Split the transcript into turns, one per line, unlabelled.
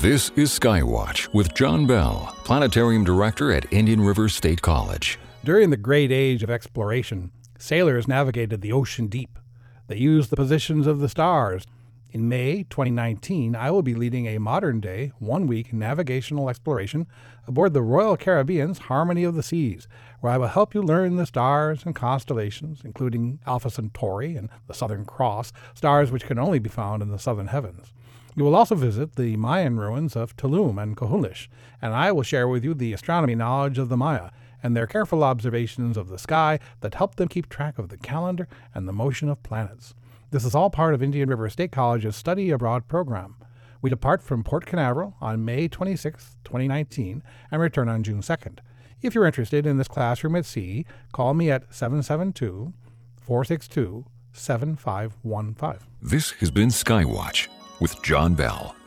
This is Skywatch with John Bell, Planetarium Director at Indian River State College.
During the great age of exploration, sailors navigated the ocean deep. They used the positions of the stars. In May 2019, I will be leading a modern-day, one-week navigational exploration aboard the Royal Caribbean's Harmony of the Seas, where I will help you learn the stars and constellations, including Alpha Centauri and the Southern Cross, stars which can only be found in the southern heavens. You will also visit the Mayan ruins of Tulum and Cojulish, and I will share with you the astronomy knowledge of the Maya and their careful observations of the sky that help them keep track of the calendar and the motion of planets. This is all part of Indian River State College's Study Abroad program. We depart from Port Canaveral on May 26, 2019, and return on June 2nd. If you're interested in this classroom at sea, call me at 772-462-7515.
This has been Skywatch with John Bell.